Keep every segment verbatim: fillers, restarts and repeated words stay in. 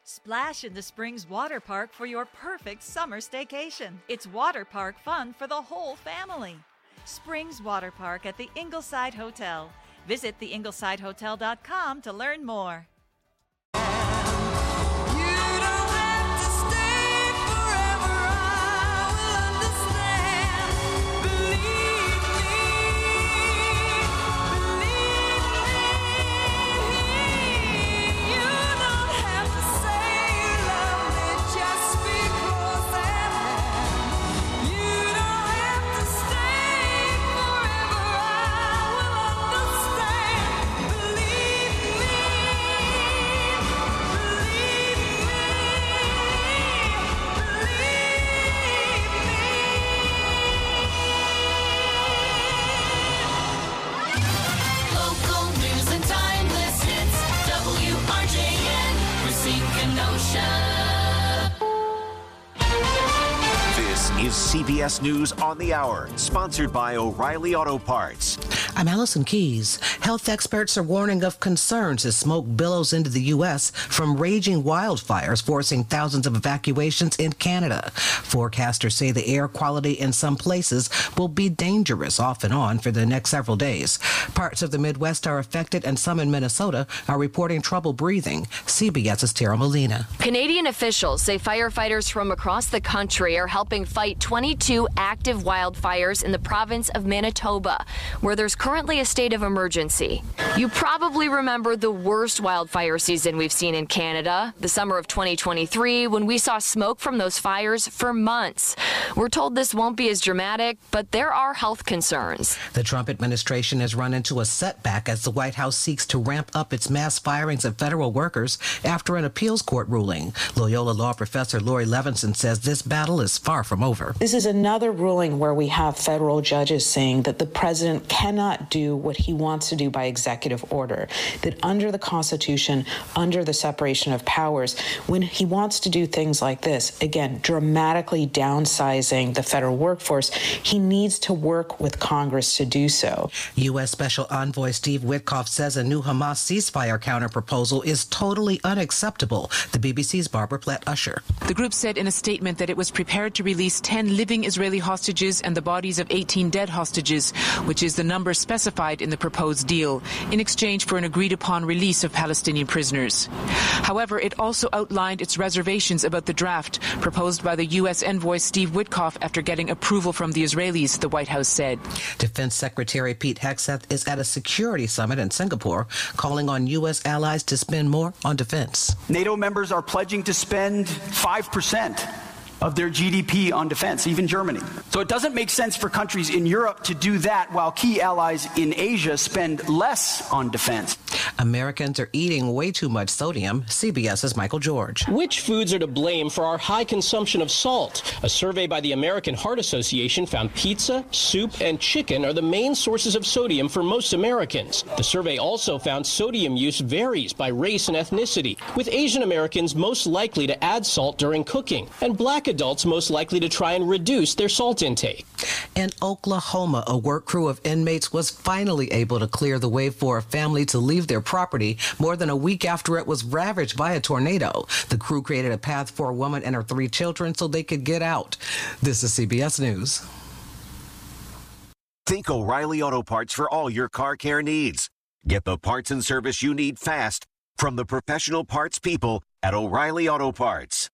Splash into Springs Water Park for your perfect summer staycation. It's water park fun for the whole family. Springs Water Park at the Ingleside Hotel. Visit the ingleside hotel dot com to learn more. Is C B S News on the Hour, sponsored by O'Reilly Auto Parts. I'm Allison Keys. Health experts are warning of concerns as smoke billows into the U S from raging wildfires, forcing thousands of evacuations in Canada. Forecasters say the air quality in some places will be dangerous off and on for the next several days. Parts of the Midwest are affected, and some in Minnesota are reporting trouble breathing. CBS's Tara Molina. Canadian officials say firefighters from across the country are helping fight twenty-two active wildfires in the province of Manitoba, where there's currently a state of emergency. You probably remember the worst wildfire season we've seen in Canada, the summer of twenty twenty-three, when we saw smoke from those fires for months. We're told this won't be as dramatic, but there are health concerns. The Trump administration has run into a setback as the White House seeks to ramp up its mass firings of federal workers after an appeals court ruling. Loyola law professor Lori Levinson says this battle is far from over. This is another ruling where we have federal judges saying that the president cannot do what he wants to do by executive order, that under the Constitution, under the separation of powers, when he wants to do things like this, again, dramatically downsizing the federal workforce, he needs to work with Congress to do so. U S. Special Envoy Steve Witkoff says a new Hamas ceasefire counterproposal is totally unacceptable. The B B C's Barbara Platt-Usher. The group said in a statement that it was prepared to release ten living Israeli hostages and the bodies of eighteen dead hostages, which is the number specified in the proposed deal, in exchange for an agreed-upon release of Palestinian prisoners. However, it also outlined its reservations about the draft proposed by the U S envoy Steve Witkoff after getting approval from the Israelis, the White House said. Defense Secretary Pete Hegseth is at a security summit in Singapore, calling on U S allies to spend more on defense. NATO members are pledging to spend five percent of their G D P on defense, even Germany. So it doesn't make sense for countries in Europe to do that while key allies in Asia spend less on defense. Americans are eating way too much sodium. CBS's Michael George. Which foods are to blame for our high consumption of salt? A survey by the American Heart Association found pizza, soup, and chicken are the main sources of sodium for most Americans. The survey also found sodium use varies by race and ethnicity, with Asian Americans most likely to add salt during cooking, and black adults most likely to try and reduce their salt intake. In Oklahoma, a work crew of inmates was finally able to clear the way for a family to leave their property more than a week after it was ravaged by a tornado. The crew created a path for a woman and her three children so they could get out. This is C B S News. Think O'Reilly Auto Parts for all your car care needs. Get the parts and service you need fast from the professional parts people at O'Reilly Auto Parts.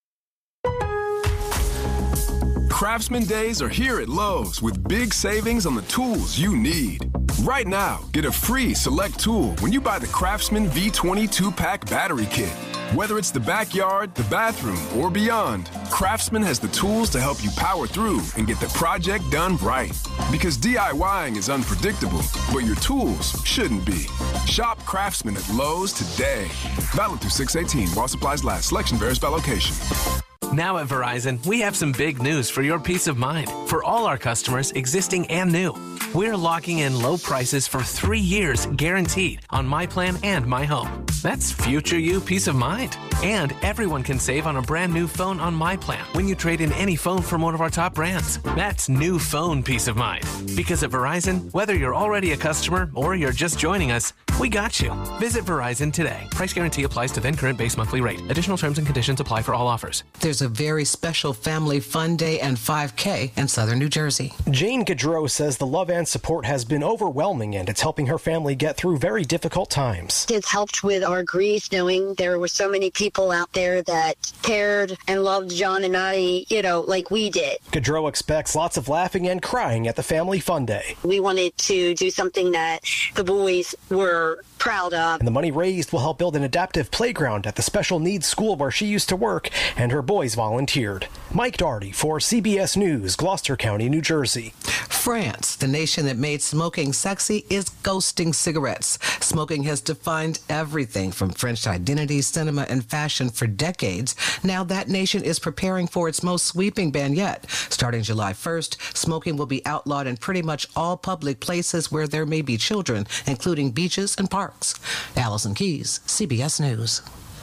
Craftsman Days are here at Lowe's with big savings on the tools you need. Right now, get a free select tool when you buy the Craftsman V twenty-two pack battery kit. Whether it's the backyard, the bathroom, or beyond, Craftsman has the tools to help you power through and get the project done right. Because DIYing is unpredictable, but your tools shouldn't be. Shop Craftsman at Lowe's today. Valid through six eighteen while supplies last. Selection varies by location. Now at Verizon, we have some big news for your peace of mind for all our customers, existing and new. We're locking in low prices for three years guaranteed on My Plan and My Home. That's future you peace of mind. And everyone can save on a brand new phone on My Plan when you trade in any phone from one of our top brands. That's new phone peace of mind. Because at Verizon, whether you're already a customer or you're just joining us, we got you. Visit Verizon today. Price guarantee applies to then current base monthly rate. Additional terms and conditions apply for all offers. There's a very special Family Fun Day and five K in southern New Jersey. Jane Gaudreau says the love and support has been overwhelming, and it's helping her family get through very difficult times. It's helped with our grief, knowing there were so many people out there that cared and loved John and I, you know, like we did. Gaudreau expects lots of laughing and crying at the Family Fun Day. We wanted to do something that the boys were proud of. And the money raised will help build an adaptive playground at the special needs school where she used to work, and her boys volunteered. Mike Doherty for C B S News, Gloucester County, New Jersey. France, the nation that made smoking sexy, is ghosting cigarettes. Smoking has defined everything from French identity, cinema, and fashion for decades. Now that nation is preparing for its most sweeping ban yet. Starting July first, smoking will be outlawed in pretty much all public places where there may be children, including beaches and parks. Allison Keys, C B S News.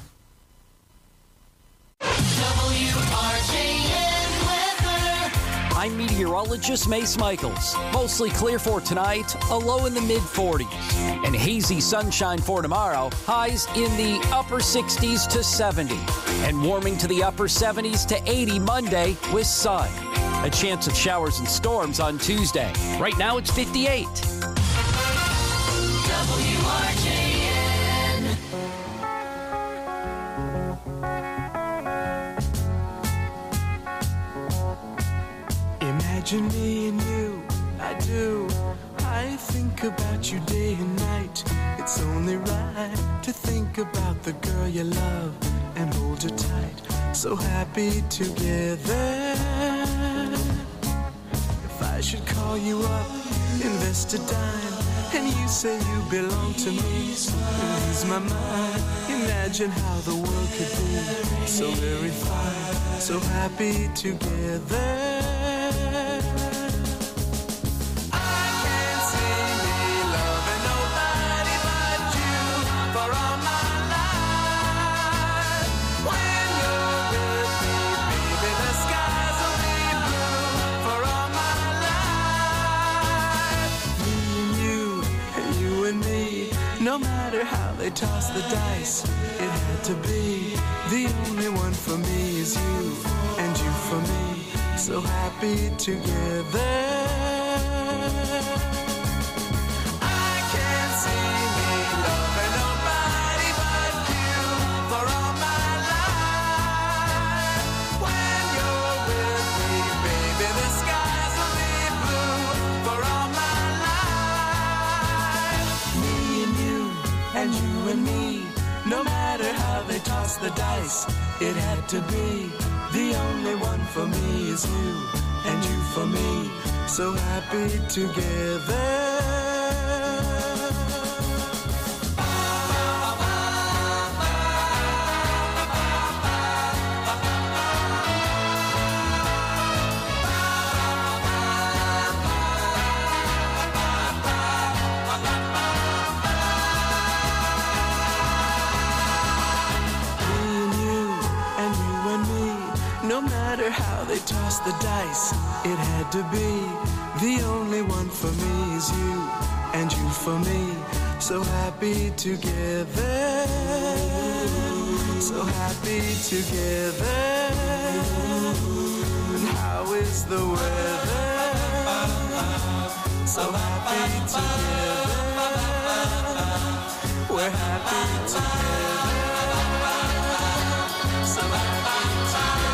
I'm meteorologist Mace Michaels. Mostly clear for tonight, a low in the mid forties. And hazy sunshine for tomorrow, highs in the upper sixties to seventy. And warming to the upper seventies to eighty Monday with sun. A chance of showers and storms on Tuesday. Right now it's fifty-eight. W R J N. Imagine me and you, I do. I think about you day and night. It's only right to think about the girl you love and hold her tight. So happy together. If I should call you up, invest a dime, and you say you belong to me, ease my mind. Imagine how the world could be so very fine, so happy together. No matter how they toss the dice, it had to be. The only one for me is you, and you for me, so happy together. I can't see me loving nobody but you for all my life. When you're with me, baby, the skies will be blue for all my life. Me and you, and you and me, no matter how they toss the dice, it had to be. The only one for me is you, and you for me, so happy together. No matter how they toss the dice, it had to be. The only one for me is you, and you for me, so happy together. So happy together. And how is the weather? So happy together. We're happy together. So happy together.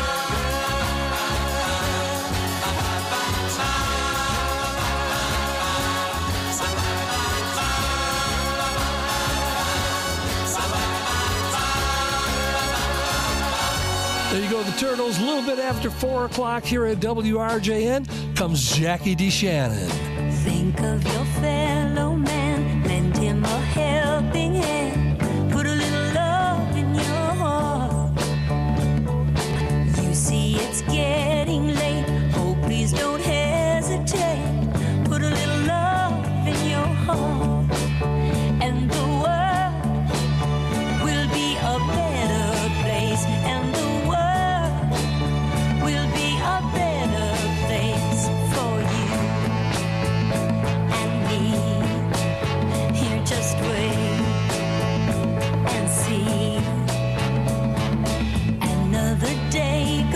There you go, the Turtles. A little bit after four o'clock here at W R J N comes Jackie DeShannon. Think of your fellow man, lend him a helping hand, put a little love in your heart. You see it's getting late, oh please don't hesitate, put a little love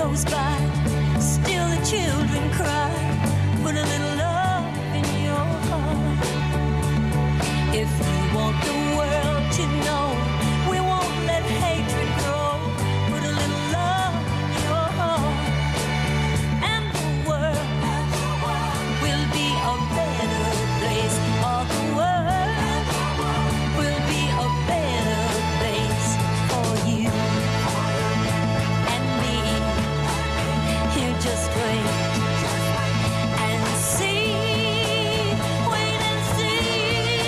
goes by, still the children cry. Put a little love in your heart. If you want the world to know, we won't let hatred grow. Put a little love in your heart, and the world will be a better place. All the world will be a better place for you and me. You just wait and see. Wait and see.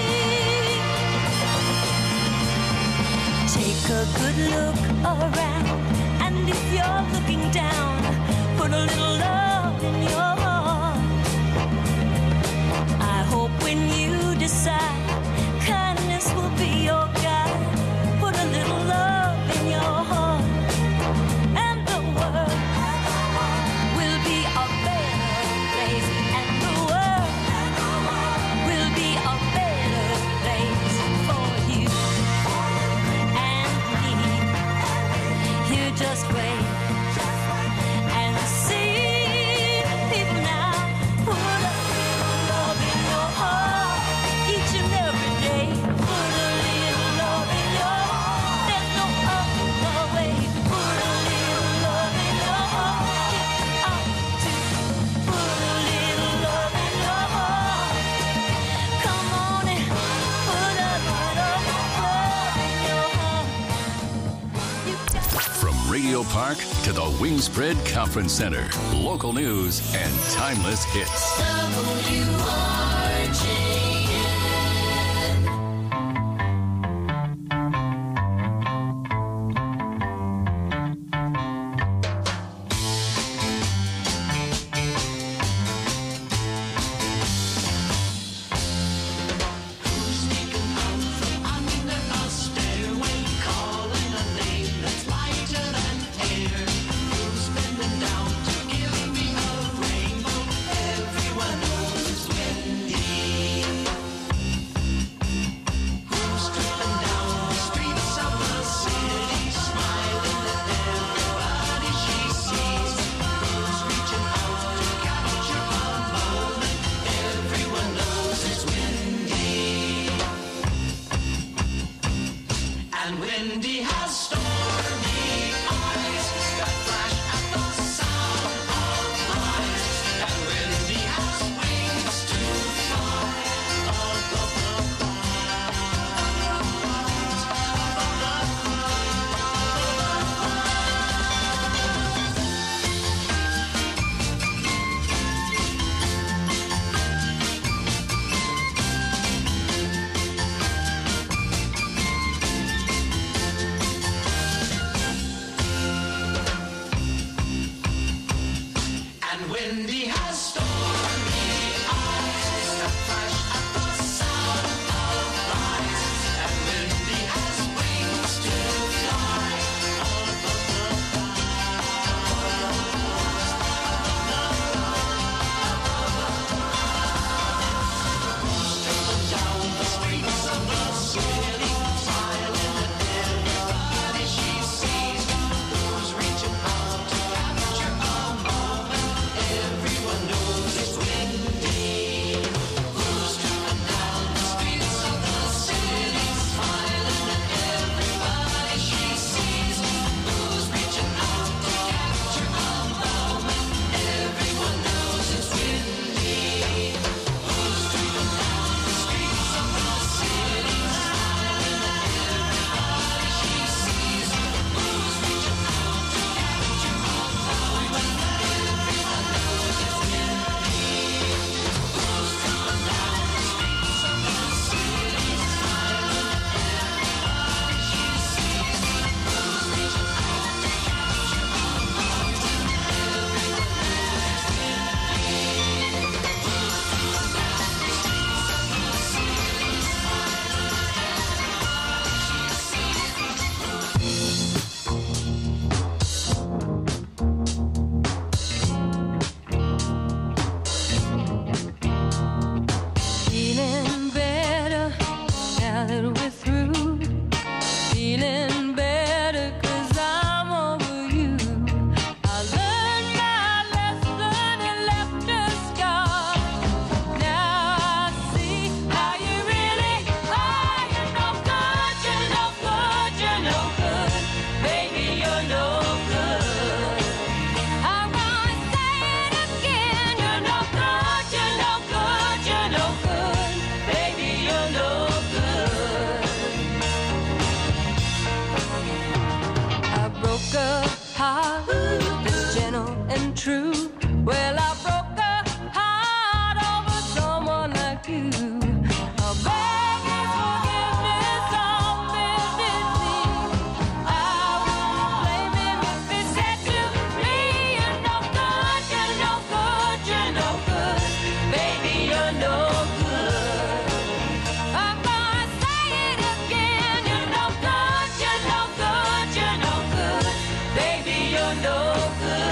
Take a good look around, and if you're looking down, put a little love in your heart. I hope when you decide, kindness will be your guide. Put a little love in your heart, and the world will be a better place. And the world will be a better place for you and me. You just wait and see. People now, put a little love in your heart each and every day. Put a little love in your heart. There's no other way. Put a little love in your heart. Get out to put a little love in your heart. Come on and put a little love in your heart. From Radio Park to the Wingspread Conference Center, local news and timeless hits. W R J N. Everyone knows when broke a heart that's gentle and true. Well, I broke a heart over someone like you. Oh, baby, forgiveness, all business me. I won't blame him if he said to me, you're no good, you're no good, you're no good. Baby, you're no good. I'm gonna say it again, you're no good, you're no good, you're no good. Baby, you're no good.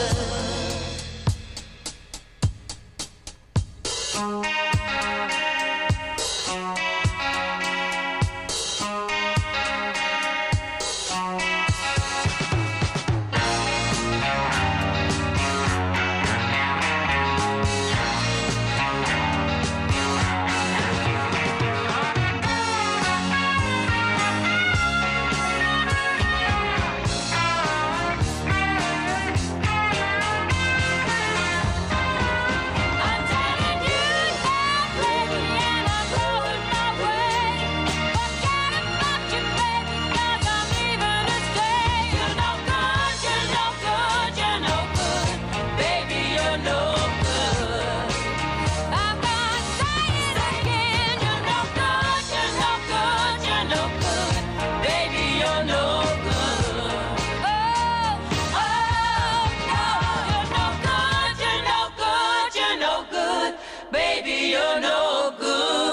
Baby, you're no good.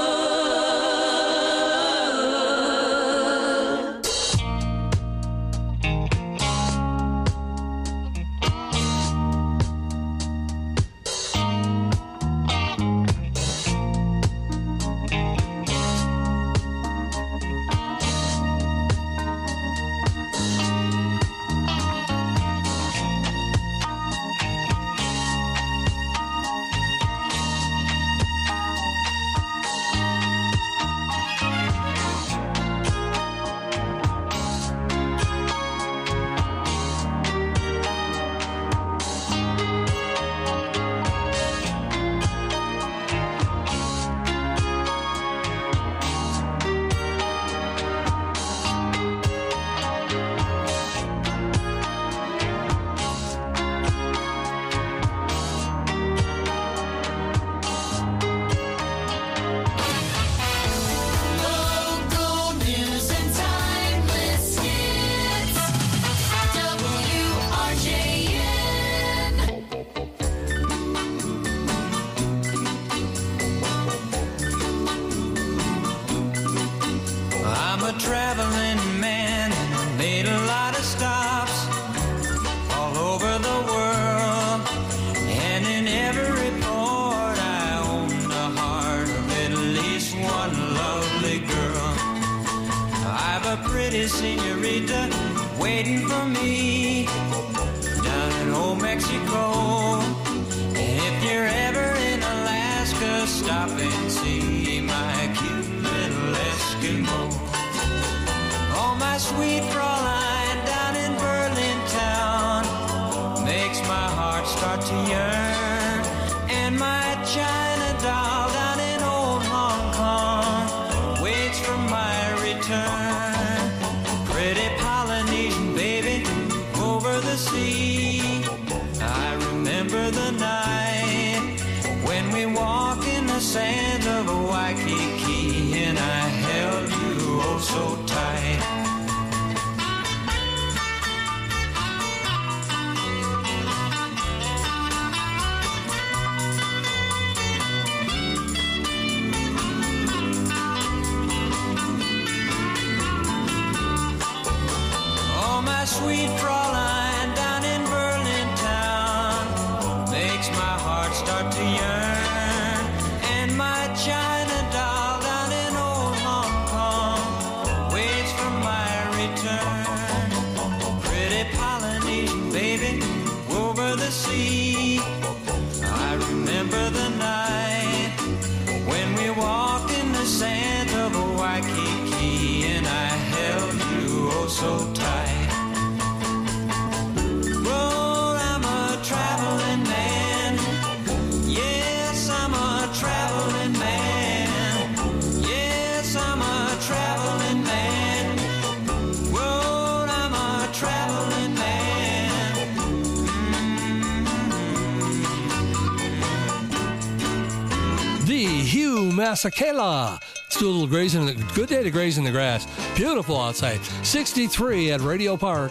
Local news and timeless hits. W R J N. I'm a traveling man, made a lot of stops all over the world, and in every port I owned a heart of at least one lovely girl. I've a pretty senorita waiting for me down in old Mexico, and if you're ever in Alaska, stop and see my cute little Eskimo. Oh, my sweet Fraulein down in Berlin town makes my heart start to yearn. And my China doll down in old Hong Kong waits for my return. Pretty Polynesian baby over the sea, I remember the night when we walked in the sands of Waikiki, and I held you oh so tight. Oh, my sweet Fraulein down in Berlin town makes my heart start to yearn. And my China doll down in old Hong Kong waits for my return. Pretty Polynesian baby over the sea, I remember the night when we walked in the sands of Waikiki, and I held you oh so tight. Well, I'm a traveling man. Yes, I'm a traveling man. Yes, I'm a traveling man. Well, I'm a traveling Masakela. Let's do a little grazing. In the, good day to graze in the grass. Beautiful outside. sixty-three at Radio Park.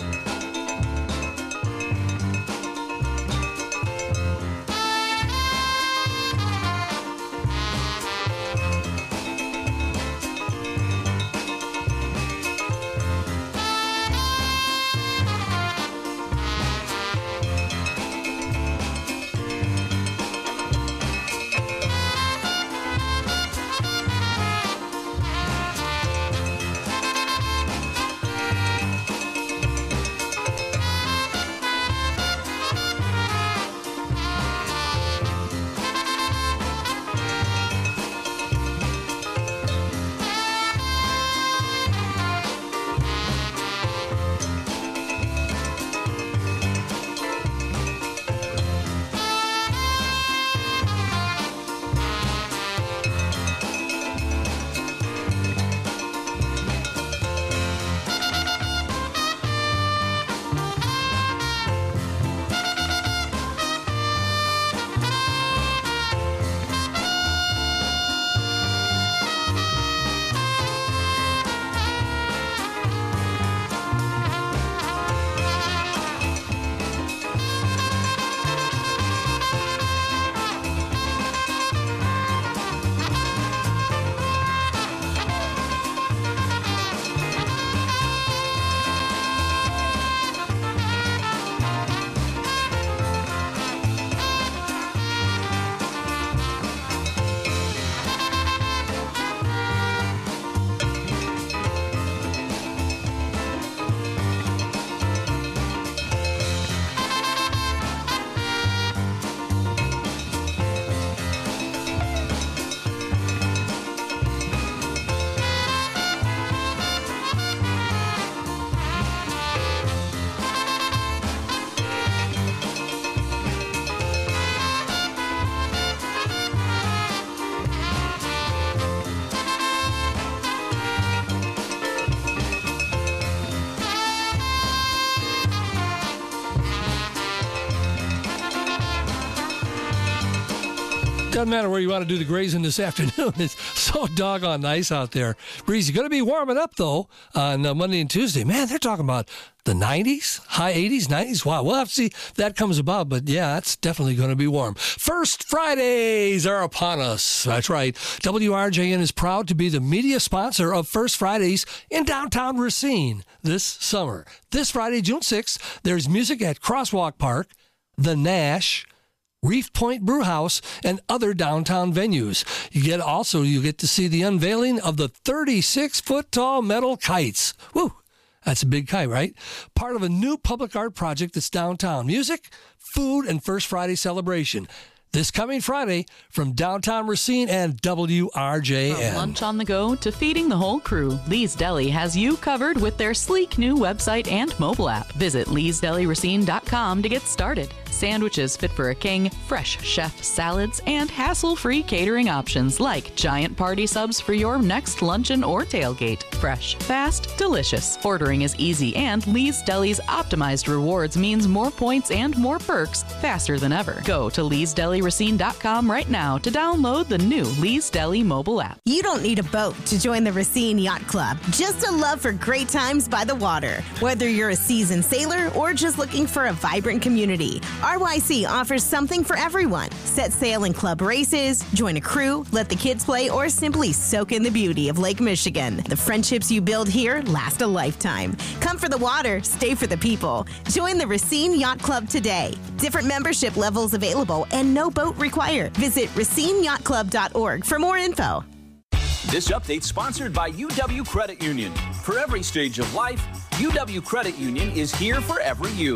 Doesn't matter where you want to do the grazing this afternoon. It's so doggone nice out there. Breezy. Going to be warming up, though, on uh, Monday and Tuesday. Man, they're talking about the nineties, high eighties, nineties. Wow, we'll have to see if that comes about. But, yeah, that's definitely going to be warm. First Fridays are upon us. That's right. W R J N is proud to be the media sponsor of First Fridays in downtown Racine this summer. This Friday, June sixth, there's music at Crosswalk Park, the Nash, Reef Point Brewhouse, and other downtown venues. You get also, you get to see the unveiling of the thirty-six foot tall metal kites. Woo! That's a big kite, right? Part of a new public art project that's downtown. Music, food, and First Friday celebration. This coming Friday from downtown Racine and W R J N. From lunch on the go to feeding the whole crew, Lee's Deli has you covered with their sleek new website and mobile app. Visit lees deli racine dot com to get started. Sandwiches fit for a king, fresh chef salads, and hassle-free catering options like giant party subs for your next luncheon or tailgate. Fresh, fast, delicious. Ordering is easy, and Lee's Deli's optimized rewards means more points and more perks faster than ever. Go to lees deli racine dot com right now to download the new Lee's Deli mobile app. You don't need a boat to join the Racine Yacht Club. Just a love for great times by the water. Whether you're a seasoned sailor or just looking for a vibrant community, R Y C offers something for everyone. Set sail in club races, join a crew, let the kids play, or simply soak in the beauty of Lake Michigan. The friendships you build here last a lifetime. Come for the water, stay for the people. Join the Racine Yacht Club today. Different membership levels available and no boat required. Visit racine yacht club dot org for more info. This update sponsored by U W Credit Union. For every stage of life, U W Credit Union is here for every you.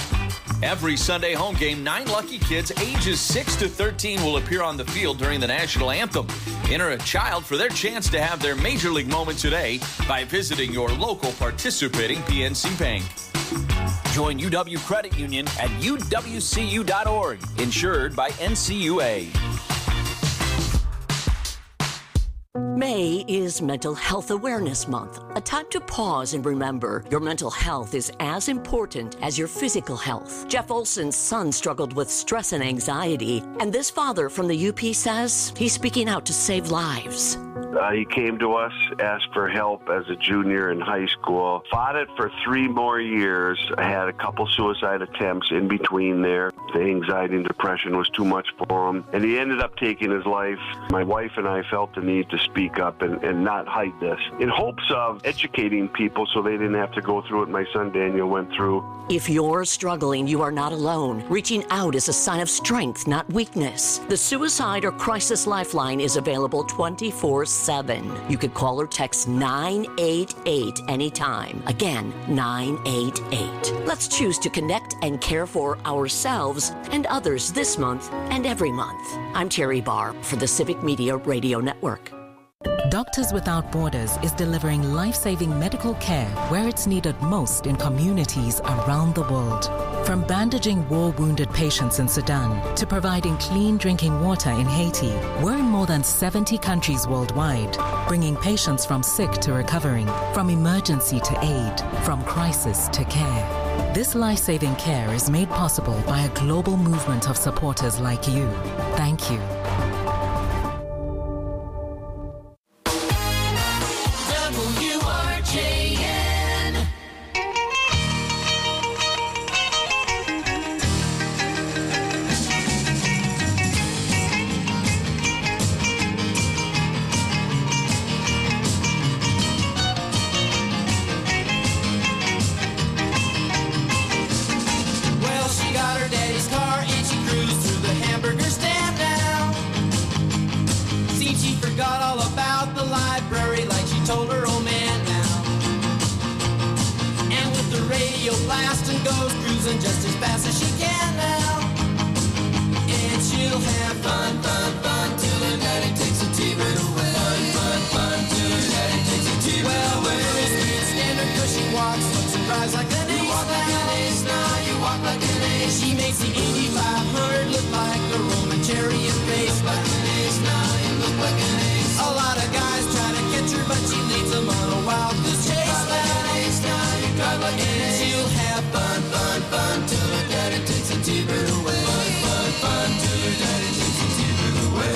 Every Sunday home game, nine lucky kids ages six to thirteen will appear on the field during the national anthem. Enter a child for their chance to have their major league moment today by visiting your local participating P N C Bank. Join U W Credit Union at U W C U dot org, insured by N C U A. May is Mental Health Awareness Month, a time time to pause and remember your mental health is as important as your physical health. Jeff Olson's son struggled with stress and anxiety, and this father from the U P says he's speaking out to save lives. Uh, he came to us, asked for help as a junior in high school, fought it for three more years, had a couple suicide attempts in between there. The anxiety and depression was too much for him, and he ended up taking his life. My wife and I felt the need to speak up and, and not hide this, in hopes of educating people so they didn't have to go through what my son Daniel went through. If you're struggling, you are not alone. Reaching out is a sign of strength, not weakness. The Suicide or Crisis Lifeline is available twenty-four seven. You could call or text nine eight eight anytime. Again, nine eight eight. Let's choose to connect and care for ourselves and others this month and every month. I'm Terry Barr for the Civic Media Radio Network. Doctors Without Borders is delivering life-saving medical care where it's needed most in communities around the world. From bandaging war-wounded patients in Sudan to providing clean drinking water in Haiti, we're in more than seventy countries worldwide, bringing patients from sick to recovering, from emergency to aid, from crisis to care. This life-saving care is made possible by a global movement of supporters like you. Thank you. W R J N. Well, she got her daddy's car and she cruised through the hamburger stand now. Seems she forgot all about the library like she told her old man now. And with the radio blasting goes cruising just as fast as she can now. And she'll have fun, fun, fun till her daddy takes a T-bird away. Fun, fun, fun till her daddy takes a T-bird well, away. Well, the girls can't stand her 'cause she walks, looks and drives like an ace. You walk like an ace now, you walk like an ace. She makes the eighty-five hundred look like a Roman chariot race. Like an ace now, you look like an ace. A lot of guys try to catch her, but she leads them on a wild goose chase. Drive like an ace now, you drive like an ace. She'll have fun, fun, fun till her daddy takes a T-bird away. Fun, fun, fun till her daddy takes a T-bird away.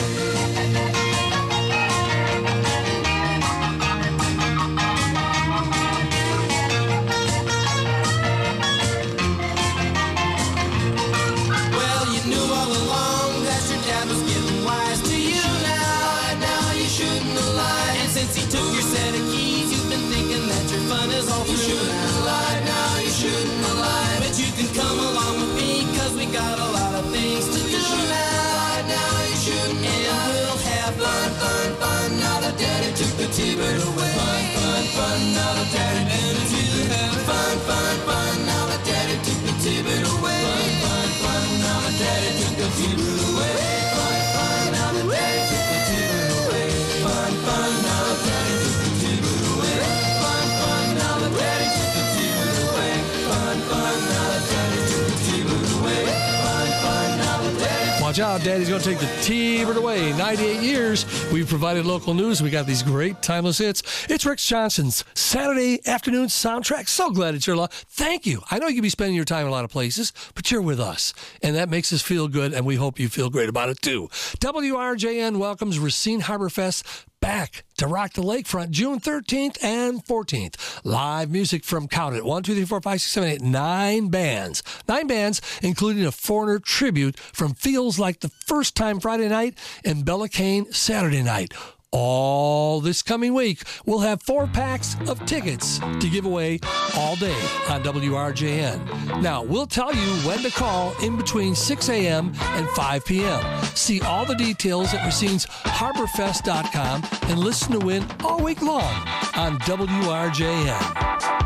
Well, you knew all along that your dad was getting wise to you now. And now you shouldn't have lied. And since he took your set of keys, you've been thinking that your fun is all through. You shouldn't have lied, now you shouldn't have lied. But you can come along with me, 'cause we got a lot of things to do now. Now you shouldn't have lied. And we'll have fun, fun, fun. Now that daddy took the T-bird away. Fun, fun, fun. Now that daddy took the T-bird away. Fun, fun, fun. Now that daddy took the T-bird away. Fun, fun, fun. Now that daddy took the T-bird away. Fun, fun. Now that daddy took the T-bird away. Fun, fun. Now that daddy took the T-bird away. Fun, fun. Now that daddy took the T-bird away. Fun, fun. Now that daddy took the T-bird away. Fun, fun. Now that daddy. Watch out, Daddy's going to take the T-bird away. ninety-eight years, we've provided local news. We got these great timeless hits. It's Rick Johnson's Saturday afternoon soundtrack. So glad it's your lot. Thank you. I know you could be spending your time in a lot of places, but you're with us, and that makes us feel good, and we hope you feel great about it, too. W R J N welcomes Racine Harbor Fest back to rock the lakefront June thirteenth and fourteenth. Live music from, count it, one, two, three, four, five, six, seven, eight, nine bands. Nine bands, including a foreigner tribute from Feels Like the First Time Friday night and Bella Kane Saturday night. All this coming week, we'll have four packs of tickets to give away all day on W R J N. Now, we'll tell you when to call in between six a.m. and five p.m. See all the details at Racine's Harbor Fest dot com and listen to win all week long on W R J N.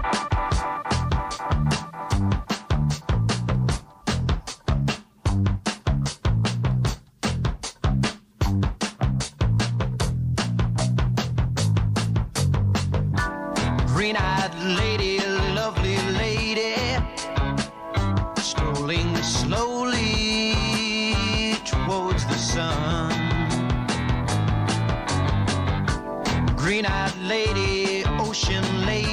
Green-eyed lady, lovely lady, strolling slowly towards the sun. Green-eyed lady, ocean lady,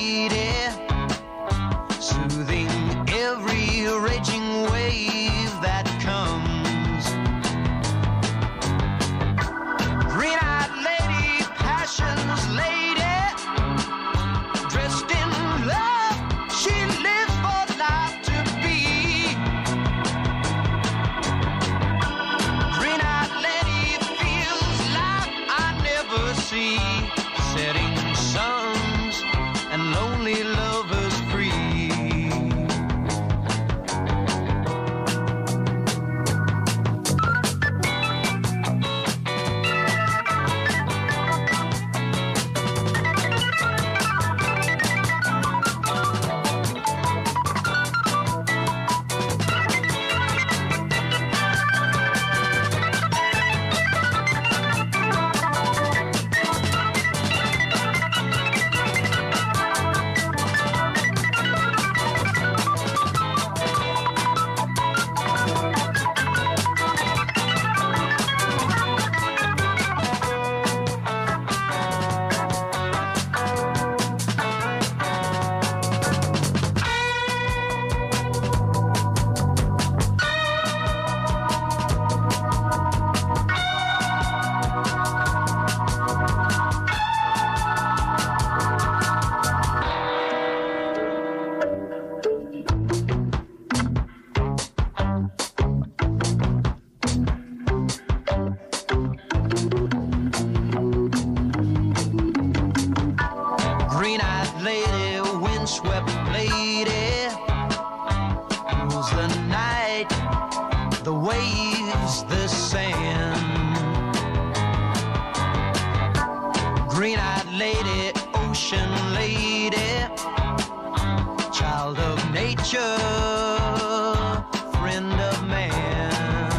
nature, friend of man.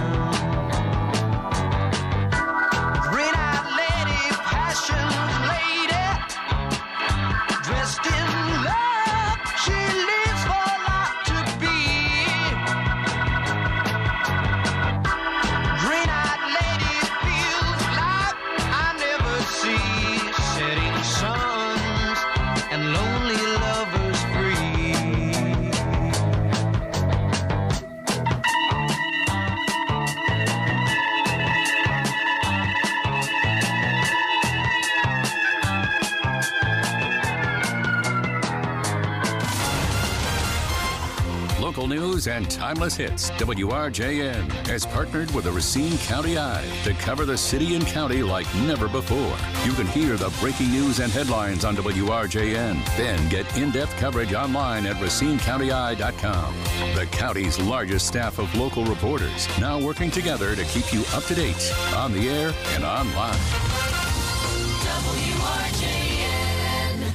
Green-eyed lady, passionate lady, dressed in love, she lives for life to be. Green-eyed lady feels like I never see. Setting suns and lonely lovers free. Local news and timeless hits. W R J N has partnered with the Racine County Eye to cover the city and county like never before. You can hear the breaking news and headlines on W R J N. Then get in-depth coverage online at racine county eye dot com. The county's largest staff of local reporters now working together to keep you up to date on the air and online. W R J N.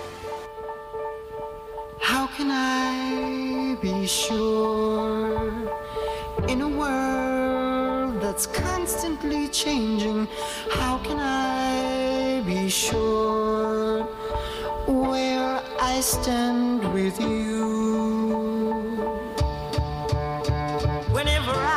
How can I be sure in a world that's constantly changing? How can I be sure where I stand with you? Whenever I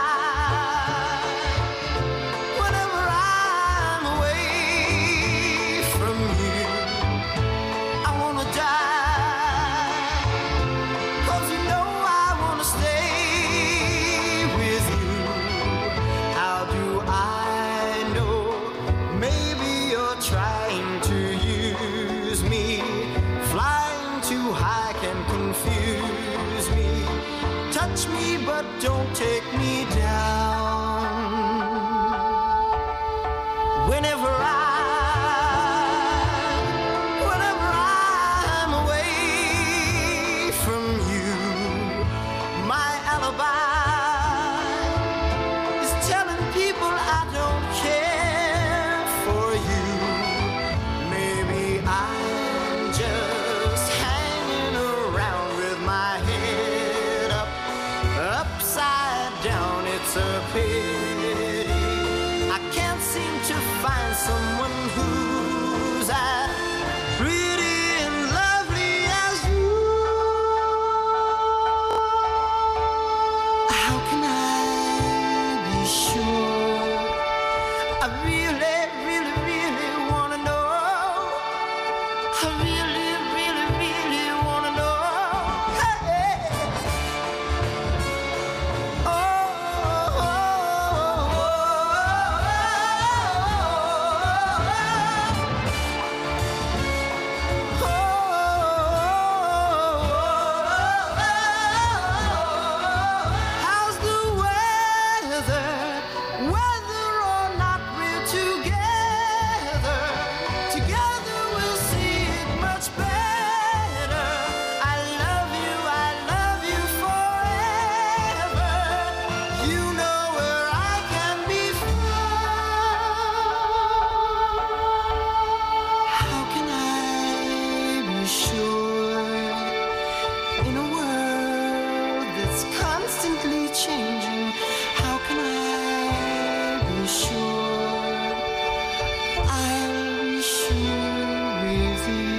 Whenever I'm away from you, I wanna die, 'cause you know I wanna stay with you. How do I know? Maybe you're trying to use me. Flying too high can confuse me. Touch me but don't take me down. Whenever I Whenever I'm away from you, my alibi is telling people I don't care for you. Maybe I'm just hanging around with my head up, upside down. It's a pity I can't seem to find someone who's as pretty and lovely as you. How can I be sure? I really, really, really wanna know. I really, really, really wanna know. Hey. Oh, oh, oh, how's the weather? Whether or not we're together, together we'll see it much better. I love you, I love you forever. You know where I can be found. How can I be sure in a world that's constantly changing? How can I be sure I'll be sure with you?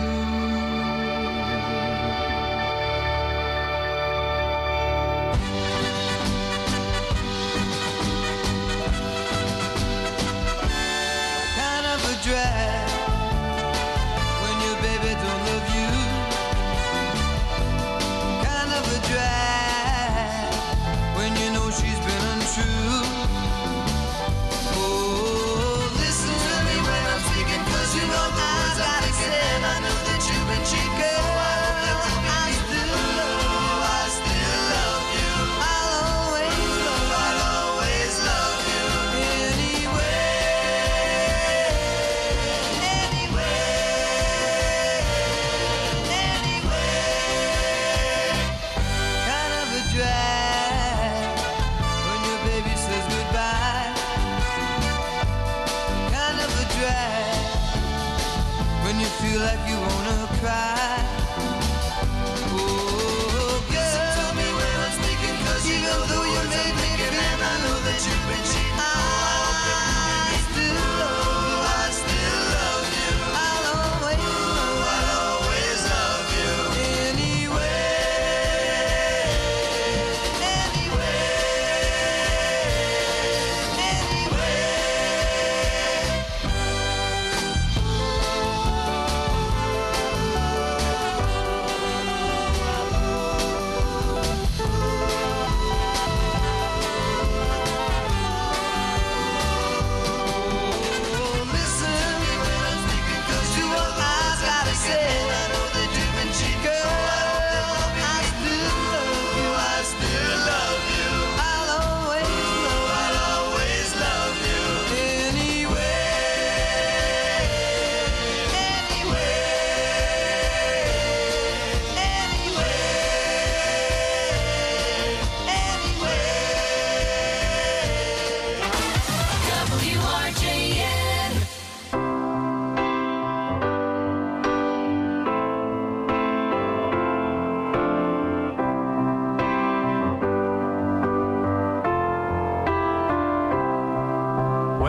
Kind of a drag when your baby don't love you. Kind of a drag when you know she's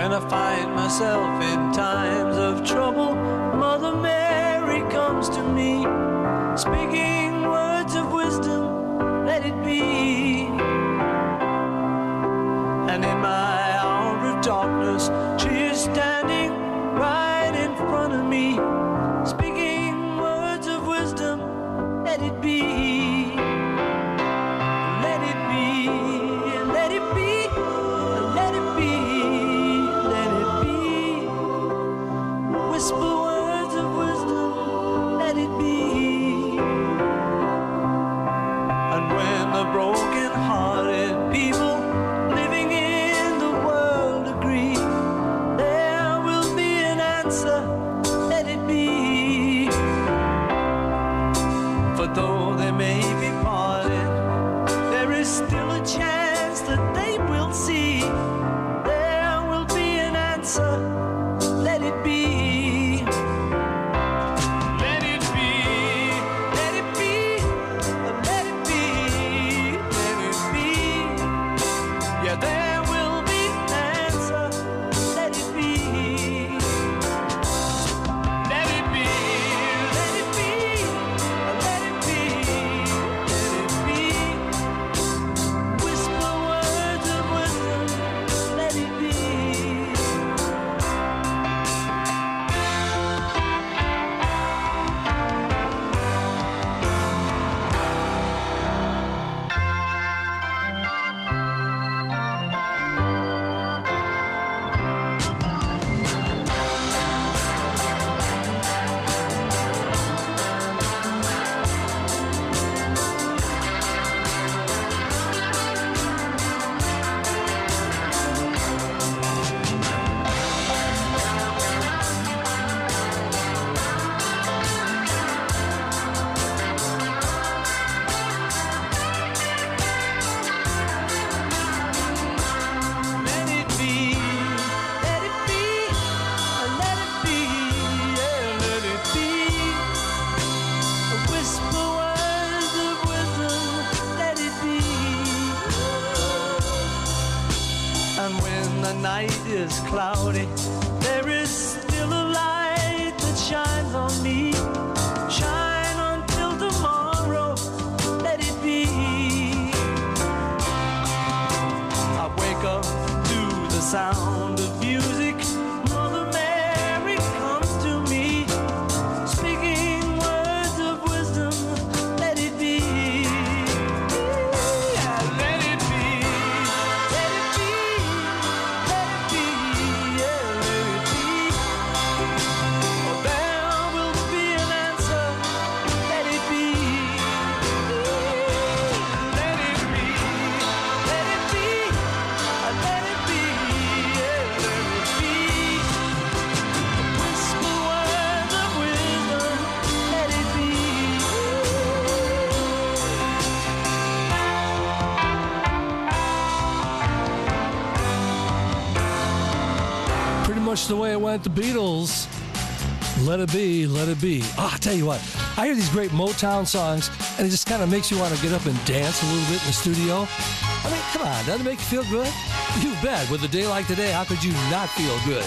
When I find myself in times of trouble, Mother Mary comes to me, speaking words of wisdom, let it be. And in my hour of darkness, she is standing right in front of me, speaking words of wisdom, let it be. Let it be, let it be, let it be, let it be. Whisper words of wisdom, let it be. And when the broken-hearted people living in the world agree, there will be an answer, let it be. For though they may be parted, there is still a chance that they will see. There will be an answer, let it be. Let it be, let it be, let it be, let it be. Yeah, there will be an answer, let it be. Let it be, let it be, let it be, let it be. Whisper words of wisdom, let it be. Let it be, let it be, let it be, yeah, let it be. Whisper words of wisdom, let it be. And when the night is cloudy, there is still a light that shines on me. Shine until tomorrow, let it be. I wake up to the sound of music. Mother Mary comes to me, speaking words of wisdom, let it be. Yeah, let it be, let it be, let it be, yeah, let it be. Oh, there will be an answer, let it be. Let it be, let it be, let it be, yeah, let it be. Whisper words of wisdom, let it be. Pretty much the way it went, the Beatles. Let it be, let it be. Ah, I tell you what, I hear these great Motown songs, and it just kind of makes you want to get up and dance a little bit in the studio. I mean, come on, doesn't it make you feel good? You bet. With a day like today, how could you not feel good?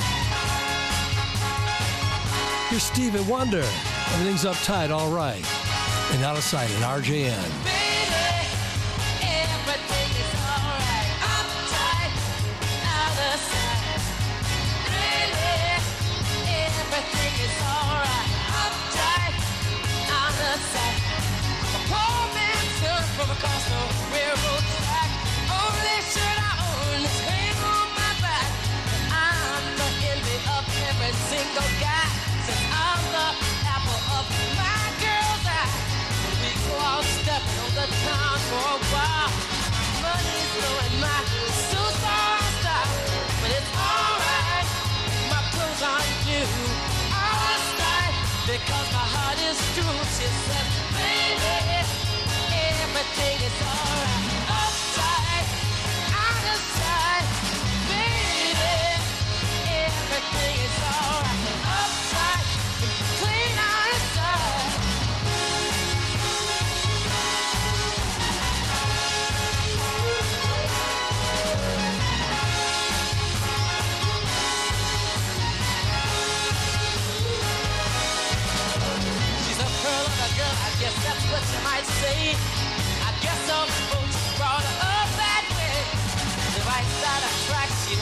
Here's Stevie Wonder. Everything's uptight, all right. And out of sight in R J N. Everything is alright. Uptight, out of sight. Really, everything is alright. Uptight, out of sight. A poor man turned from across the railroad track. Only shirt I own is hanging on my back. I'm the envy of every single guy. Since I'm the apple of my girl's eye. We go out stepping on the town for a while. Money's blowing my suits are style. But it's alright, my clothes aren't new. Alright, because my heart is true. She said, baby, everything is alright. Uptight, out of sight. Baby, everything is alright. Uptight, clean out of sight.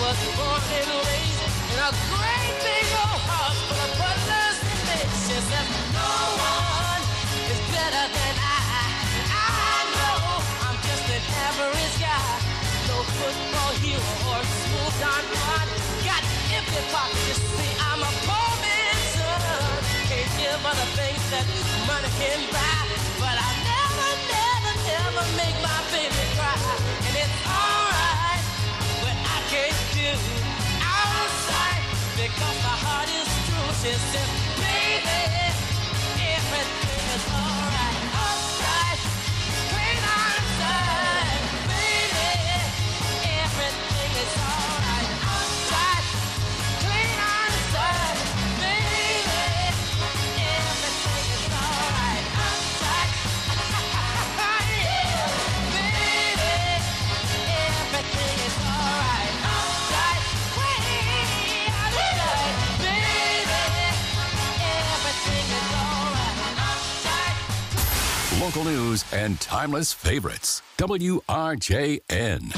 was born and raised in a great big old house full of butlers and maids. She said, no one is better than I. I know I'm just an average guy. No football hero or smooth Don Juan. Got empty pockets, you see, I'm a poor man's son. Can't give other things that money can buy. But I never, never, never make my baby cry. And it's alright when I can't do outside because my heart is true. She says, baby, everything is alright. Outside, clean outside. Baby, everything is alright. Outside, clean outside. Baby, everything is alright. Outside, yeah. Baby, everything is alright. Outside, way outside. Baby, everything is alright. Outside. Local news and timeless favorites. W R J N.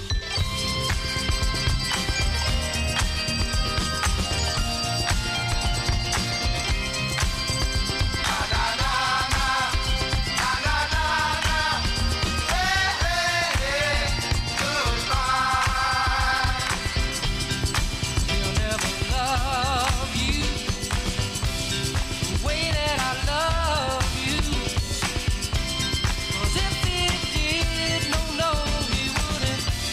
He'll never love you the way that I love you. 'Cause if he did, no, no, he wouldn't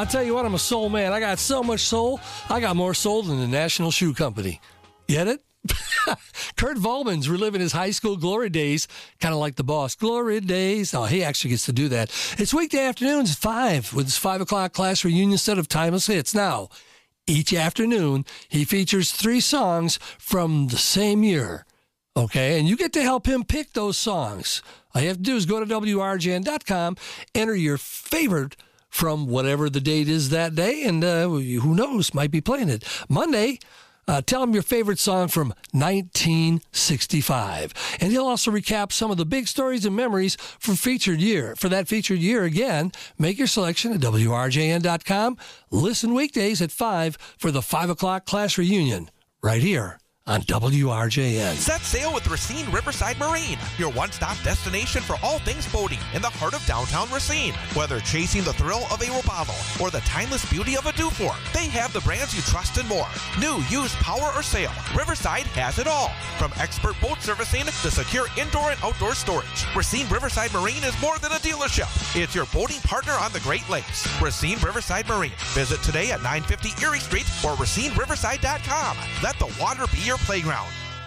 I'll tell you what, I'm a soul man. I got so much soul, I got more soul than the National Shoe Company. Get it? Kurt Volman's reliving his high school glory days, kind of like the boss. Glory days. Oh, he actually gets to do that. It's weekday afternoons at five with his five o'clock class reunion set of timeless hits. Now, each afternoon, he features three songs from the same year. Okay, and you get to help him pick those songs. All you have to do is go to W R J N dot com, enter your favorite from whatever the date is that day, and uh, who knows, might be playing it. Monday, Uh, tell him your favorite song from nineteen sixty-five. And he'll also recap some of the big stories and memories from featured year. For that featured year, again, make your selection at W R J N dot com. Listen weekdays at five for the five o'clock class reunion right here on W R J N. Set sail with Racine Riverside Marine, your one-stop destination for all things boating in the heart of downtown Racine. Whether chasing the thrill of a Robalo or the timeless beauty of a Dufour, they have the brands you trust and more. New, used, power, or sail, Riverside has it all. From expert boat servicing to secure indoor and outdoor storage, Racine Riverside Marine is more than a dealership. It's your boating partner on the Great Lakes. Racine Riverside Marine. Visit today at nine fifty Erie Street or Racine Riverside dot com. Let the water be your playground.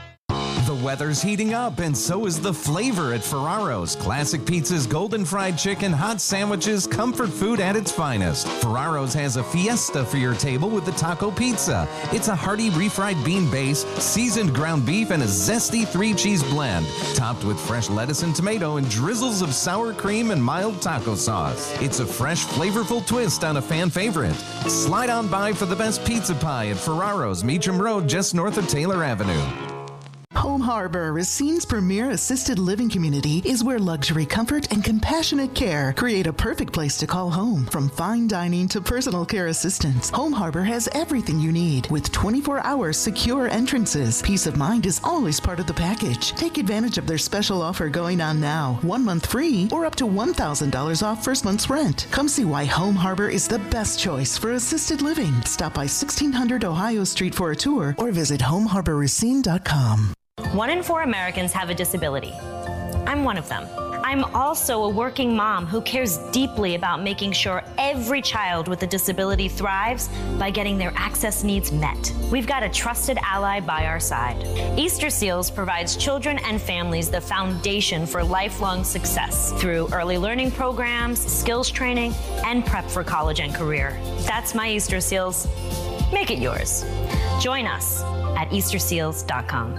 The weather's heating up, and so is the flavor at Ferraro's. Classic pizzas, golden fried chicken, hot sandwiches, comfort food at its finest. Ferraro's has a fiesta for your table with the taco pizza. It's a hearty refried bean base, seasoned ground beef, and a zesty three-cheese blend, topped with fresh lettuce and tomato and drizzles of sour cream and mild taco sauce. It's a fresh, flavorful twist on a fan favorite. Slide on by for the best pizza pie at Ferraro's, Meacham Road, just north of Taylor Avenue. Home Harbor, Racine's premier assisted living community, is where luxury, comfort, and compassionate care create a perfect place to call home. From fine dining to personal care assistance, Home Harbor has everything you need with twenty-four hour secure entrances. Peace of mind is always part of the package. Take advantage of their special offer going on now. One month free or up to one thousand dollars off first month's rent. Come see why Home Harbor is the best choice for assisted living. Stop by sixteen hundred Ohio Street for a tour or visit home harbor racine dot com. One in four Americans have a disability. I'm one of them. I'm also a working mom who cares deeply about making sure every child with a disability thrives by getting their access needs met. We've got a trusted ally by our side. Easter Seals provides children and families the foundation for lifelong success through early learning programs, skills training, and prep for college and career. That's my Easter Seals. Make it yours. Join us at easter seals dot com.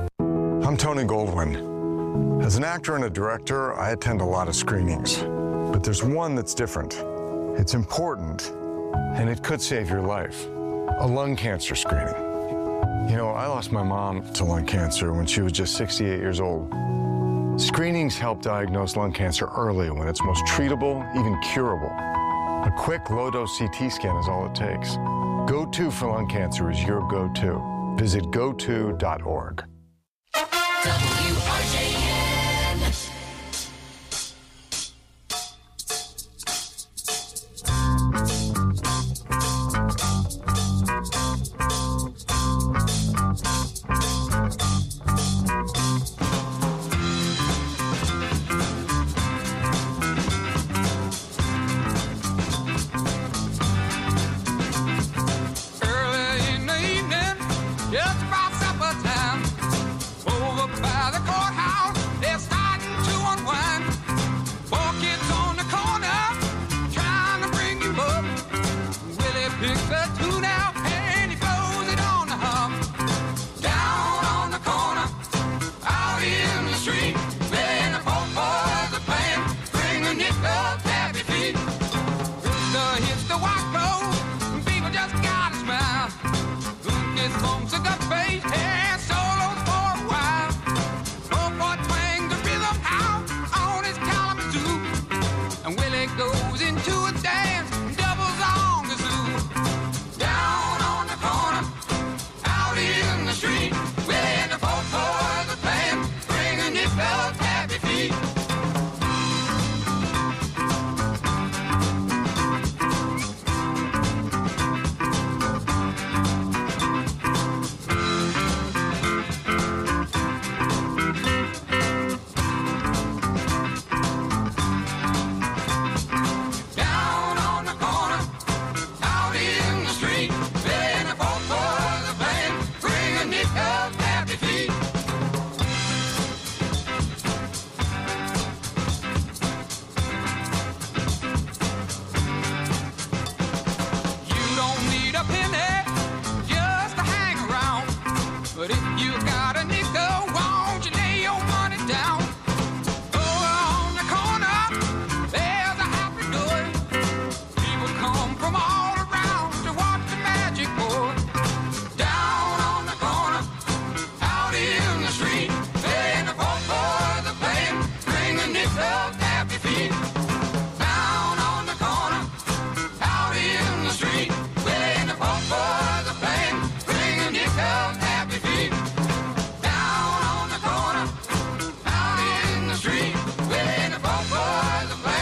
I'm Tony Goldwyn. As an actor and a director, I attend a lot of screenings. But there's one that's different. It's important, and it could save your life. A lung cancer screening. You know, I lost my mom to lung cancer when she was just sixty-eight years old. Screenings help diagnose lung cancer early when it's most treatable, even curable. A quick low-dose C T scan is all it takes. Go-To for lung cancer is your go-to. Visit go to dot org. W R J N. Early in the evening, just about supper time.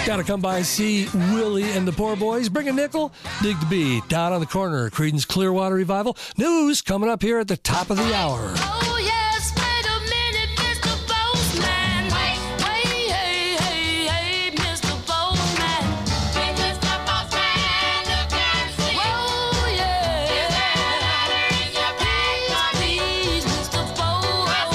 Got to come by and see Willie and the Poor Boys. Bring a nickel, dig the beat. Down on the corner, Creedence Clearwater Revival. News coming up here at the top of the hour. Oh, yes, wait a minute, Mister Postman. Wait, wait, hey, hey, hey, Mister Postman. Mister Postman, look and see. Oh, yeah. Is there a letter in your bag for me? Please, Mister Postman.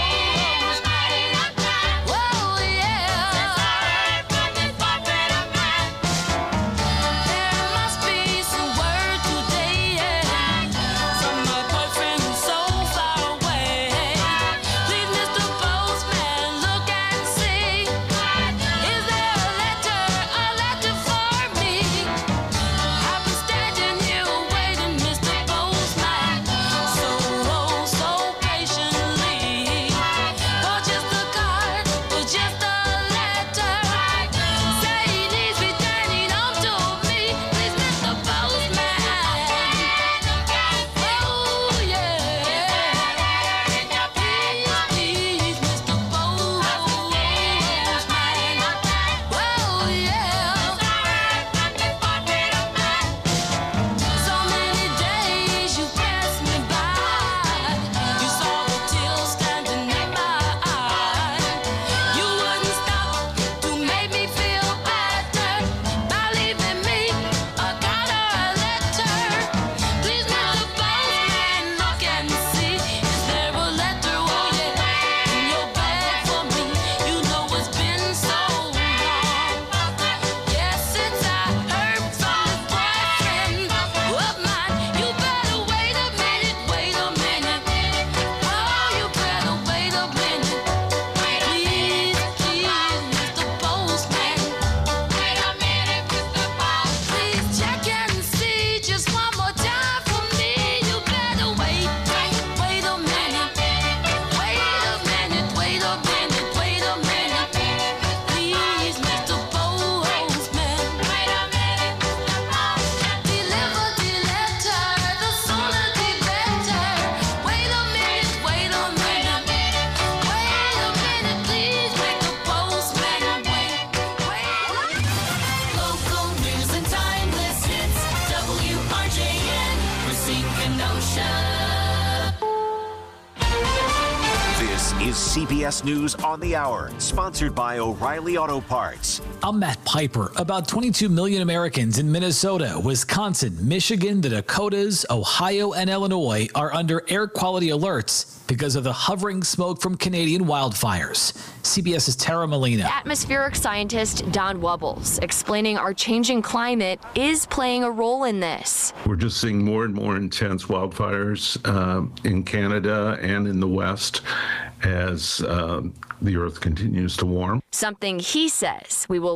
Oh, yeah. Since I heard from this portrait of mine, there must be some word today, yeah. From my boyfriend who's so far away. Please, Mister Postman, look and see. Is there a letter, a letter for me? I've been standing here waiting, Mister Postman, so, oh, so patiently. For just a card, for just a letter. Say he needs returning home to me. Please, Mister Postman. Oh, yeah. Please, Mister Postman. Oh, yeah. So many days you passed me by. You saw the tears standing in my eyes. You wouldn't stop to make me feel better by leaving me a card or a letter. Please, Mister Postman, look and see. Is there a letter, oh yeah, in your bag for me? You know it's been so long. Yes, since I heard from this boyfriend of mine. You better wait a minute, wait a minute. Oh, you better wait a minute. Please, please, Mister Postman. Wait a minute, Mister Postman. Please check and see just one more time for me. You better wait, wait, wait a minute. Wait a minute, wait a minute, wait a minute. Please, Mister Postman. Wait a minute, Mister Postman. Deliver the letter, the sooner the better. Wait a minute, wait a minute. Wait a minute, please, make the postman wait. Wait. Local news and timeless hits. W R J N, Racine, Kenosha. This is C B S News on the Hour, sponsored by O'Reilly Auto Parts. I'm Matt Piper. About twenty-two million Americans in Minnesota, Wisconsin, Michigan, the Dakotas, Ohio, and Illinois are under air quality alerts because of the hovering smoke from Canadian wildfires. CBS's Tara Molina. Atmospheric scientist Don Wubbles explaining our changing climate is playing a role in this. We're just seeing more and more intense wildfires uh, in Canada and in the West as uh, the Earth continues to warm. Something he says we will